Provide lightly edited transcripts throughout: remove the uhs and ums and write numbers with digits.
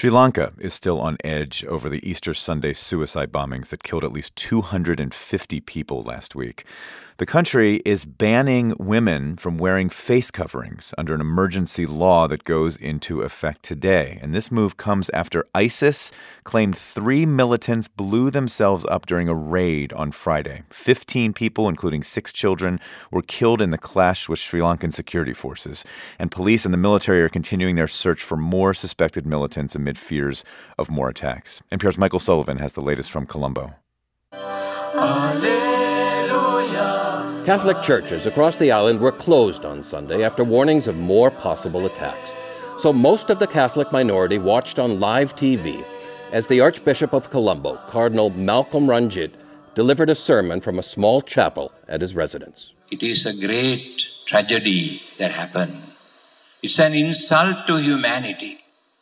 Sri Lanka is still on edge over the Easter Sunday suicide bombings that killed at least 250 people last week. The country is banning women from wearing face coverings under an emergency law that goes into effect today. And this move comes after ISIS claimed 3 militants blew themselves up during a raid on Friday. 15 people, including 6 children, were killed in the clash with Sri Lankan security forces. And police and the military are continuing their search for more suspected militants amid fears of more attacks. NPR's Michael Sullivan has the latest from Colombo. Catholic churches across the island were closed on Sunday after warnings of more possible attacks. So most of the Catholic minority watched on live TV as the Archbishop of Colombo, Cardinal Malcolm Ranjit, delivered a sermon from a small chapel at his residence. It is a great tragedy that happened. It's an insult to humanity.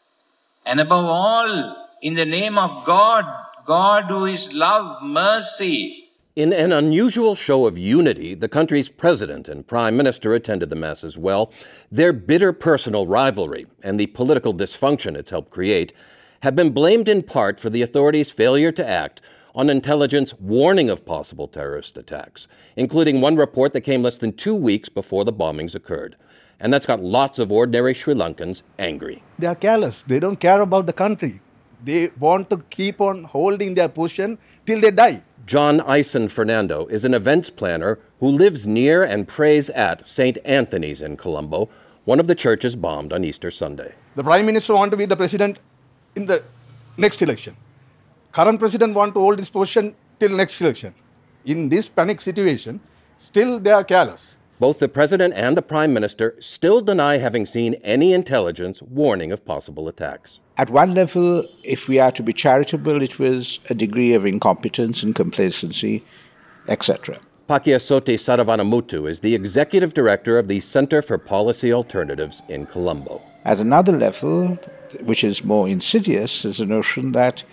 And above all, in the name of God, God who is love, mercy. In an unusual show of unity, the country's president and prime minister attended the mass as well. Their bitter personal rivalry and the political dysfunction it's helped create have been blamed in part for the authorities' failure to act on intelligence warning of possible terrorist attacks, including one report that came less than 2 weeks before the bombings occurred. And that's got lots of ordinary Sri Lankans angry. They are careless. They don't care about the country. They want to keep on holding their position till they die. John Ison Fernando is an events planner who lives near and prays at St. Anthony's in Colombo, one of the churches bombed on Easter Sunday. The Prime Minister wants to be the president in the next election. Current president wants to hold his position till next election. In this panic situation, still they are careless. Both the president and the prime minister still deny having seen any intelligence warning of possible attacks. At one level, if we are to be charitable, it was a degree of incompetence and complacency, etc. Pakiasoti Saravanamuttu is the executive director of the Center for Policy Alternatives in Colombo. At another level, which is more insidious, is the notion that,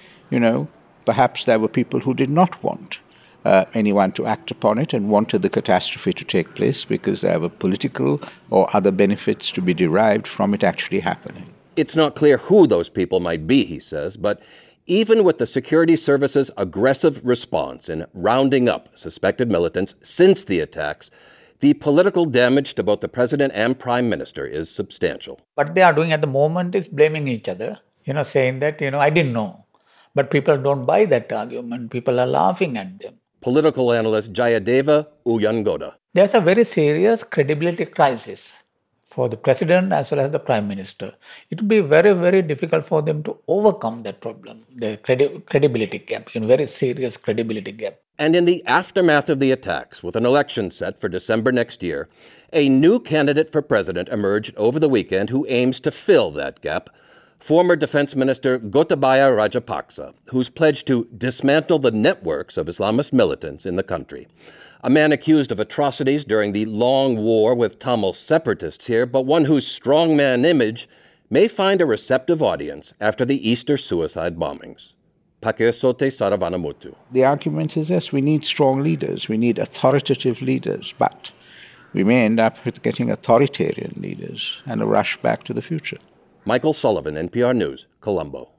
perhaps there were people who did not want anyone to act upon it and wanted the catastrophe to take place because there were political or other benefits to be derived from it actually happening. It's not clear who those people might be, he says, but even with the security services' aggressive response in rounding up suspected militants since the attacks, the political damage to both the president and prime minister is substantial. What they are doing at the moment is blaming each other, saying that, I didn't know. But people don't buy that argument. People are laughing at them. Political analyst Jayadeva Uyangoda. There's a very serious credibility crisis for the president as well as the prime minister. It will be very, very difficult for them to overcome that problem, the credibility gap, very serious credibility gap. And in the aftermath of the attacks, with an election set for December next year, a new candidate for president emerged over the weekend who aims to fill that gap. Former Defense Minister Gotabaya Rajapaksa, who's pledged to dismantle the networks of Islamist militants in the country. A man accused of atrocities during the long war with Tamil separatists here, but one whose strongman image may find a receptive audience after the Easter suicide bombings. Pakiasoti Saravanamuttu. The argument is, yes, we need strong leaders, we need authoritative leaders, but we may end up with getting authoritarian leaders and a rush back to the future. Michael Sullivan, NPR News, Colombo.